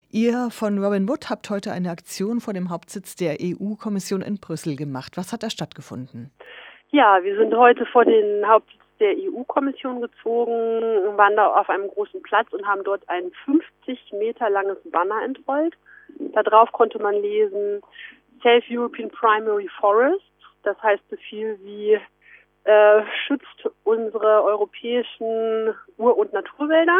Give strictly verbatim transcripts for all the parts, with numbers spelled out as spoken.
Ihr von Robin Wood habt heute eine Aktion vor dem Hauptsitz der E U-Kommission in Brüssel gemacht. Was hat da stattgefunden? Ja, wir sind heute vor den Hauptsitz der E U-Kommission gezogen, waren da auf einem großen Platz und haben dort ein fünfzig Meter langes Banner entrollt. Darauf konnte man lesen, Save European Primary Forests, das heißt so viel wie äh, schützt unsere europäischen Ur- und Naturwälder.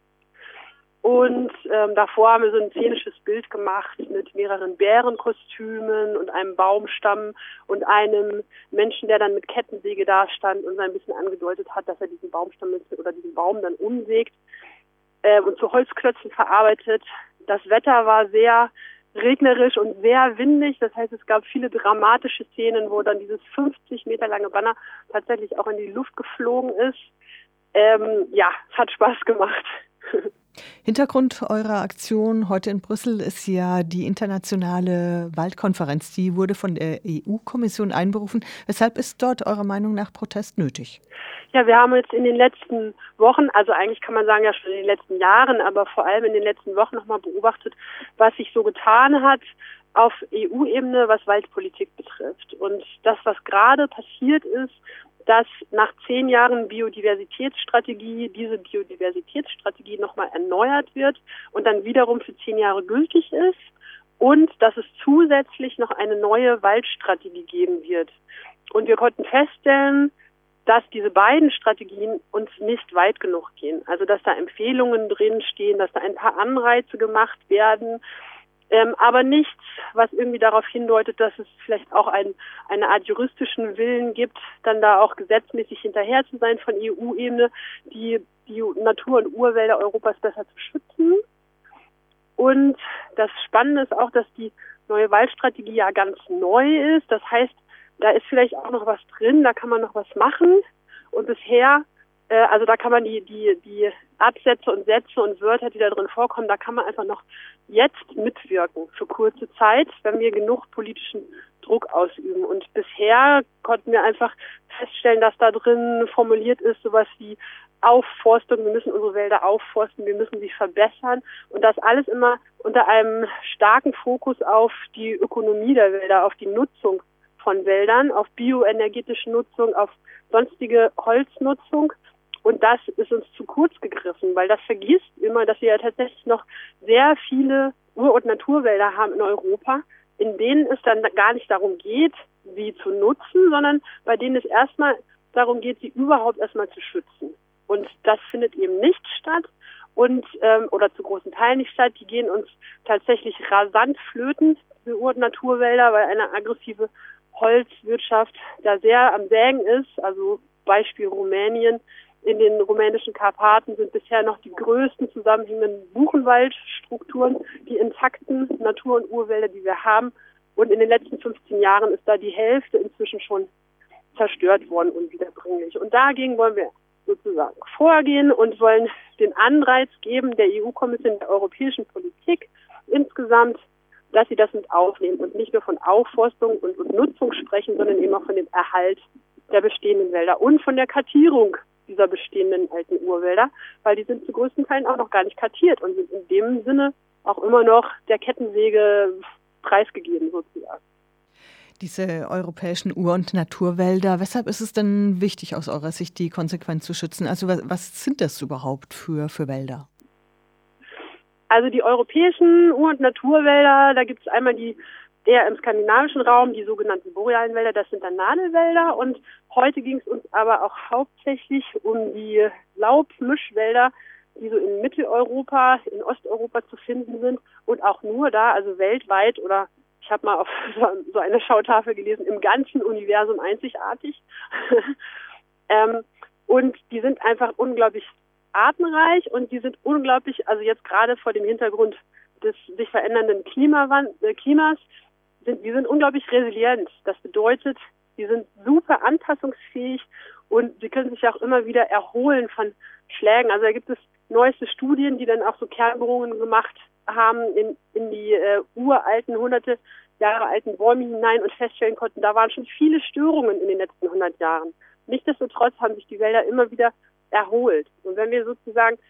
Und ähm, davor haben wir so ein szenisches Bild gemacht mit mehreren Bärenkostümen und einem Baumstamm und einem Menschen, der dann mit Kettensäge dastand und so ein bisschen angedeutet hat, dass er diesen Baumstamm mit, oder diesen Baum dann umsägt äh, und zu Holzklötzen verarbeitet. Das Wetter war sehr regnerisch und sehr windig. Das heißt, es gab viele dramatische Szenen, wo dann dieses fünfzig Meter lange Banner tatsächlich auch in die Luft geflogen ist. Ähm, ja, es hat Spaß gemacht. Hintergrund eurer Aktion heute in Brüssel ist ja die internationale Waldkonferenz. Die wurde von der E U-Kommission einberufen. Weshalb ist dort eurer Meinung nach Protest nötig? Ja, wir haben jetzt in den letzten Wochen, also eigentlich kann man sagen ja schon in den letzten Jahren, aber vor allem in den letzten Wochen nochmal beobachtet, was sich so getan hat auf E U-Ebene, was Waldpolitik betrifft. Und das, was gerade passiert ist, dass nach zehn Jahren Biodiversitätsstrategie diese Biodiversitätsstrategie nochmal erneuert wird und dann wiederum für zehn Jahre gültig ist und dass es zusätzlich noch eine neue Waldstrategie geben wird. Und wir konnten feststellen, dass diese beiden Strategien uns nicht weit genug gehen. Also dass da Empfehlungen drinstehen, dass da ein paar Anreize gemacht werden, Ähm, aber nichts, was irgendwie darauf hindeutet, dass es vielleicht auch ein, eine Art juristischen Willen gibt, dann da auch gesetzmäßig hinterher zu sein von E U-Ebene, die, die Natur- und Urwälder Europas besser zu schützen. Und das Spannende ist auch, dass die neue Waldstrategie ja ganz neu ist. Das heißt, da ist vielleicht auch noch was drin, da kann man noch was machen. Und bisher, äh, also da kann man die, die, die Absätze und Sätze und Wörter, die da drin vorkommen, da kann man einfach noch jetzt mitwirken für kurze Zeit, wenn wir genug politischen Druck ausüben. Und bisher konnten wir einfach feststellen, dass da drin formuliert ist sowas wie Aufforstung, wir müssen unsere Wälder aufforsten, wir müssen sie verbessern und das alles immer unter einem starken Fokus auf die Ökonomie der Wälder, auf die Nutzung von Wäldern, auf bioenergetische Nutzung, auf sonstige Holznutzung. Und das ist uns zu kurz gegriffen, weil das vergisst immer, dass wir ja tatsächlich noch sehr viele Ur- und Naturwälder haben in Europa, in denen es dann gar nicht darum geht, sie zu nutzen, sondern bei denen es erstmal darum geht, sie überhaupt erstmal zu schützen. Und das findet eben nicht statt und ähm, oder zu großen Teilen nicht statt. Die gehen uns tatsächlich rasant flöten, diese Ur- und Naturwälder, weil eine aggressive Holzwirtschaft da sehr am Sägen ist. Also Beispiel Rumänien. In den rumänischen Karpaten sind bisher noch die größten zusammenhängenden Buchenwaldstrukturen, die intakten Natur- und Urwälder, die wir haben. Und in den letzten fünfzehn Jahren ist da die Hälfte inzwischen schon zerstört worden, unwiederbringlich. Und dagegen wollen wir sozusagen vorgehen und wollen den Anreiz geben der E U-Kommission, der europäischen Politik insgesamt, dass sie das mit aufnehmen und nicht nur von Aufforstung und, und Nutzung sprechen, sondern eben auch von dem Erhalt der bestehenden Wälder und von der Kartierung dieser bestehenden alten Urwälder, weil die sind zu größten Teilen auch noch gar nicht kartiert und sind in dem Sinne auch immer noch der Kettensäge preisgegeben sozusagen. Diese europäischen Ur- und Naturwälder, weshalb ist es denn wichtig aus eurer Sicht, die konsequent zu schützen? Also was, was sind das überhaupt für, für Wälder? Also die europäischen Ur- und Naturwälder, da gibt es einmal die eher im skandinavischen Raum, die sogenannten borealen Wälder, das sind dann Nadelwälder. Und heute ging es uns aber auch hauptsächlich um die Laubmischwälder, die so in Mitteleuropa, in Osteuropa zu finden sind und auch nur da, also weltweit oder ich habe mal auf so eine Schautafel gelesen, im ganzen Universum einzigartig. ähm, und die sind einfach unglaublich artenreich und die sind unglaublich, also jetzt gerade vor dem Hintergrund des sich verändernden Klimawand- äh, Klimas, sind, die sind unglaublich resilient. Das bedeutet, die sind super anpassungsfähig und sie können sich auch immer wieder erholen von Schlägen. Also da gibt es neueste Studien, die dann auch so Kernbohrungen gemacht haben in, in die äh, uralten, hunderte Jahre alten Bäume hinein und feststellen konnten, da waren schon viele Störungen in den letzten hundert Jahren. Nichtsdestotrotz haben sich die Wälder immer wieder erholt. Und wenn wir sozusagen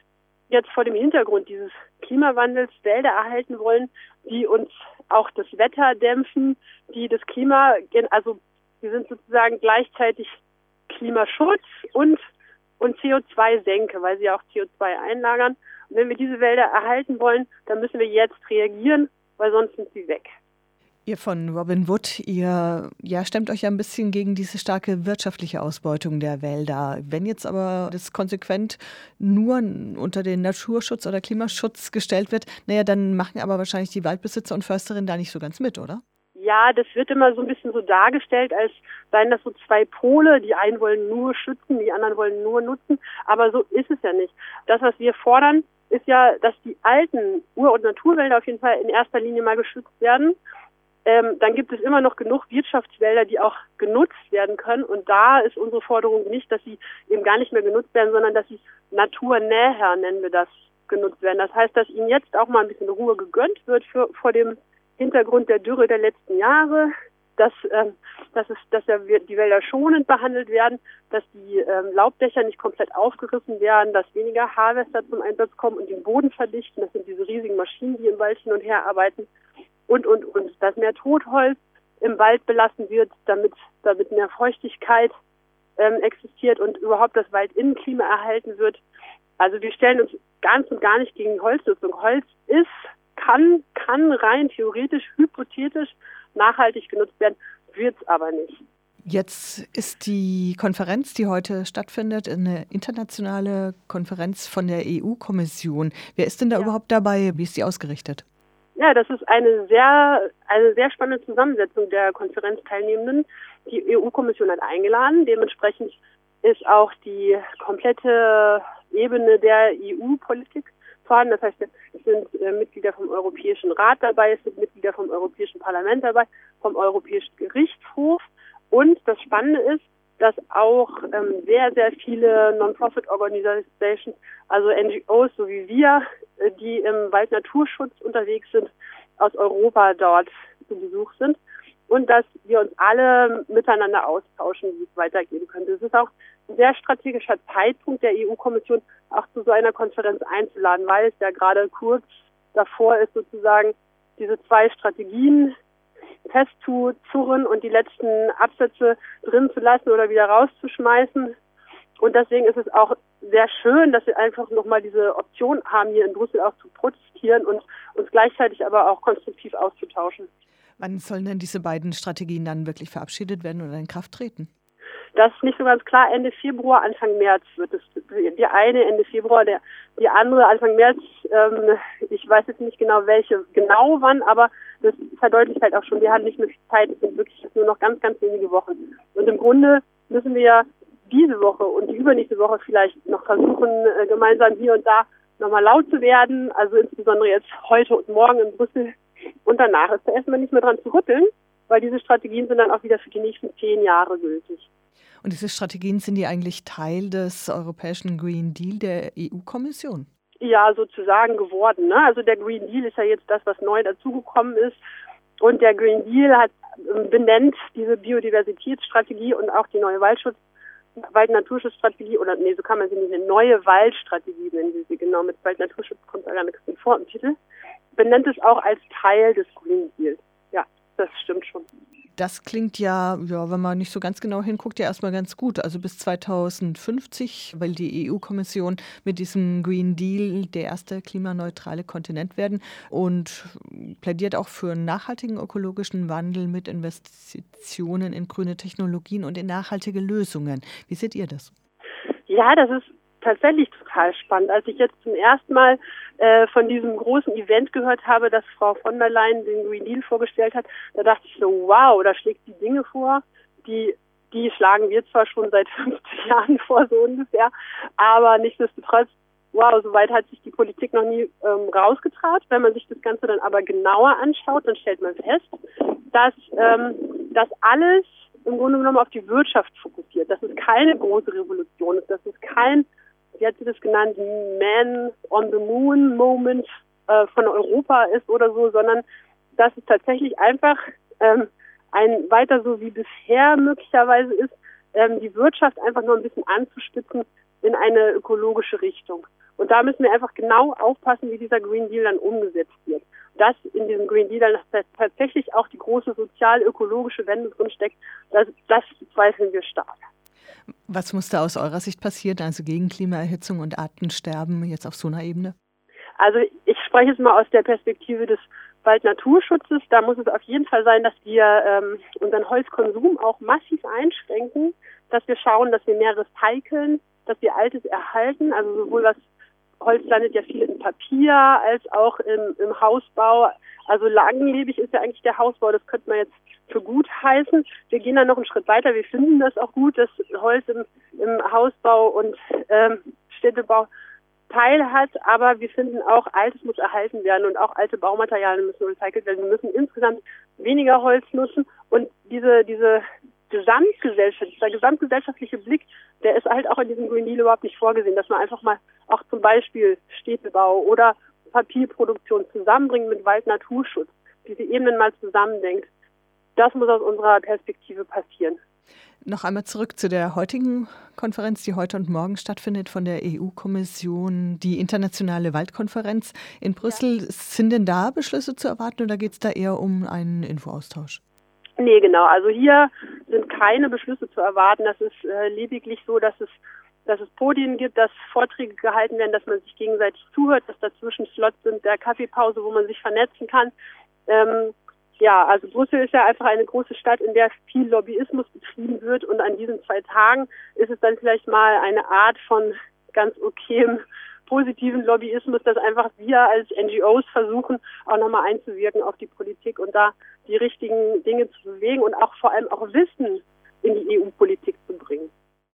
jetzt vor dem Hintergrund dieses Klimawandels Wälder erhalten wollen, die uns auch das Wetter dämpfen, die das Klima, also wir sind sozusagen gleichzeitig Klimaschutz und, und C O zwei Senke, weil sie auch C O zwei einlagern. Und wenn wir diese Wälder erhalten wollen, dann müssen wir jetzt reagieren, weil sonst sind sie weg. Ihr von Robin Wood, ihr ja, stemmt euch ja ein bisschen gegen diese starke wirtschaftliche Ausbeutung der Wälder. Wenn jetzt aber das konsequent nur unter den Naturschutz oder Klimaschutz gestellt wird, naja, dann machen aber wahrscheinlich die Waldbesitzer und Försterinnen da nicht so ganz mit, oder? Ja, das wird immer so ein bisschen so dargestellt, als seien das so zwei Pole. Die einen wollen nur schützen, die anderen wollen nur nutzen. Aber so ist es ja nicht. Das, was wir fordern, ist ja, dass die alten Ur- und Naturwälder auf jeden Fall in erster Linie mal geschützt werden. Ähm, dann gibt es immer noch genug Wirtschaftswälder, die auch genutzt werden können. Und da ist unsere Forderung nicht, dass sie eben gar nicht mehr genutzt werden, sondern dass sie naturnäher, nennen wir das, genutzt werden. Das heißt, dass ihnen jetzt auch mal ein bisschen Ruhe gegönnt wird für, vor dem Hintergrund der Dürre der letzten Jahre, dass, ähm, dass, es, dass ja die Wälder schonend behandelt werden, dass die ähm, Laubdächer nicht komplett aufgerissen werden, dass weniger Harvester zum Einsatz kommen und den Boden verdichten. Das sind diese riesigen Maschinen, die im Wald hin und her arbeiten. Und, und, und, dass mehr Totholz im Wald belassen wird, damit, damit mehr Feuchtigkeit ähm, existiert und überhaupt das Waldinnenklima erhalten wird. Also wir stellen uns ganz und gar nicht gegen Holznutzung. Holz ist, kann, kann rein theoretisch, hypothetisch nachhaltig genutzt werden, wird es aber nicht. Jetzt ist die Konferenz, die heute stattfindet, eine internationale Konferenz von der E U-Kommission. Wer ist denn da ja. überhaupt dabei? Wie ist die ausgerichtet? Ja, das ist eine sehr, eine sehr spannende Zusammensetzung der Konferenzteilnehmenden. Die E U-Kommission hat eingeladen. Dementsprechend ist auch die komplette Ebene der E U-Politik vorhanden. Das heißt, es sind äh, Mitglieder vom Europäischen Rat dabei, es sind Mitglieder vom Europäischen Parlament dabei, vom Europäischen Gerichtshof. Und das Spannende ist, dass auch ähm, sehr, sehr viele Non-Profit-Organisations, also N G Os, so wie wir, äh, die im Waldnaturschutz unterwegs sind, aus Europa dort zu Besuch sind. Und dass wir uns alle miteinander austauschen, wie es weitergehen könnte. Es ist auch ein sehr strategischer Zeitpunkt der E U-Kommission, auch zu so einer Konferenz einzuladen, weil es ja gerade kurz davor ist, sozusagen diese zwei Strategien festzuzurren und die letzten Absätze drin zu lassen oder wieder rauszuschmeißen. Und deswegen ist es auch sehr schön, dass wir einfach nochmal diese Option haben, hier in Brüssel auch zu protestieren und uns gleichzeitig aber auch konstruktiv auszutauschen. Wann sollen denn diese beiden Strategien dann wirklich verabschiedet werden oder in Kraft treten? Das ist nicht so ganz klar. Ende Februar, Anfang März wird es. Die eine Ende Februar, der, die andere Anfang März. Ähm, ich weiß jetzt nicht genau, welche genau wann, aber das verdeutlicht halt auch schon, wir haben nicht mehr viel Zeit. Es sind wirklich nur noch ganz, ganz wenige Wochen. Und im Grunde müssen wir diese Woche und die übernächste Woche vielleicht noch versuchen, äh, gemeinsam hier und da nochmal laut zu werden. Also insbesondere jetzt heute und morgen in Brüssel. Und danach ist da erstmal nicht mehr dran zu rütteln, weil diese Strategien sind dann auch wieder für die nächsten zehn Jahre gültig. Und diese Strategien, sind die eigentlich Teil des europäischen Green Deal der E U-Kommission? Ja, sozusagen geworden. Ne? Also der Green Deal ist ja jetzt das, was neu dazugekommen ist. Und der Green Deal hat benennt diese Biodiversitätsstrategie und auch die neue Waldschutz, Wald-Naturschutzstrategie, oder nee, so kann man sie nicht, eine neue Waldstrategie nennen sie sie, genau, mit Wald-Naturschutz kommt da gar nichts vor im Titel, benennt es auch als Teil des Green Deals. Ja, das stimmt schon. Das klingt ja, ja, wenn man nicht so ganz genau hinguckt, ja erstmal ganz gut. Also bis zweitausendfünfzig, weil die E U-Kommission mit diesem Green Deal der erste klimaneutrale Kontinent werden und plädiert auch für einen nachhaltigen ökologischen Wandel mit Investitionen in grüne Technologien und in nachhaltige Lösungen. Wie seht ihr das? Ja, das ist tatsächlich total spannend. Als ich jetzt zum ersten Mal äh, von diesem großen Event gehört habe, dass Frau von der Leyen den Green Deal vorgestellt hat, da dachte ich so, wow, da schlägt die Dinge vor, die die schlagen wir zwar schon seit fünfzig Jahren vor, so ungefähr, aber nichtsdestotrotz, wow, soweit hat sich die Politik noch nie ähm, rausgetraut. Wenn man sich das Ganze dann aber genauer anschaut, dann stellt man fest, dass ähm, das alles im Grunde genommen auf die Wirtschaft fokussiert. Das ist keine große Revolution ist, das ist kein, wie hat sie das genannt, Man on the Moon Moment äh, von Europa ist oder so, sondern dass es tatsächlich einfach ähm, ein weiter so wie bisher möglicherweise ist, ähm, die Wirtschaft einfach nur ein bisschen anzuspitzen in eine ökologische Richtung. Und da müssen wir einfach genau aufpassen, wie dieser Green Deal dann umgesetzt wird. Dass in diesem Green Deal dann tatsächlich auch die große sozial-ökologische Wende drinsteckt, das, das zweifeln wir stark. Was muss da aus eurer Sicht passieren, also gegen Klimaerhitzung und Artensterben jetzt auf so einer Ebene? Also ich spreche jetzt mal aus der Perspektive des Waldnaturschutzes. Da muss es auf jeden Fall sein, dass wir ähm, unseren Holzkonsum auch massiv einschränken, dass wir schauen, dass wir mehr recyceln, dass wir Altes erhalten, also sowohl was Holz landet ja viel in Papier als auch im, im Hausbau. Also langlebig ist ja eigentlich der Hausbau, das könnte man jetzt für gut heißen. Wir gehen dann noch einen Schritt weiter. Wir finden das auch gut, dass Holz im, im Hausbau und ähm, Städtebau Teil hat, aber wir finden auch, Altes muss erhalten werden und auch alte Baumaterialien müssen recycelt werden. Wir müssen insgesamt weniger Holz nutzen und diese, diese Gesamtgesellschaft, dieser gesamtgesellschaftliche Blick, der ist halt auch in diesem Green Deal überhaupt nicht vorgesehen, dass man einfach mal auch zum Beispiel Städtebau oder Papierproduktion zusammenbringt mit Wald-Naturschutz, diese Ebenen mal zusammendenkt. Das muss aus unserer Perspektive passieren. Noch einmal zurück zu der heutigen Konferenz, die heute und morgen stattfindet von der E U-Kommission, die internationale Waldkonferenz in Brüssel. Ja. Sind denn da Beschlüsse zu erwarten oder geht es da eher um einen Infoaustausch? Nee, genau. Also hier sind keine Beschlüsse zu erwarten. Das ist äh, lediglich so, dass es, dass es Podien gibt, dass Vorträge gehalten werden, dass man sich gegenseitig zuhört, dass dazwischen Slots sind der Kaffeepause, wo man sich vernetzen kann. Ähm, ja, also Brüssel ist ja einfach eine große Stadt, in der viel Lobbyismus betrieben wird und an diesen zwei Tagen ist es dann vielleicht mal eine Art von ganz okayem positiven Lobbyismus, dass einfach wir als N G Os versuchen, auch nochmal einzuwirken auf die Politik und da die richtigen Dinge zu bewegen und auch vor allem auch Wissen in die E U-Politik zu bringen.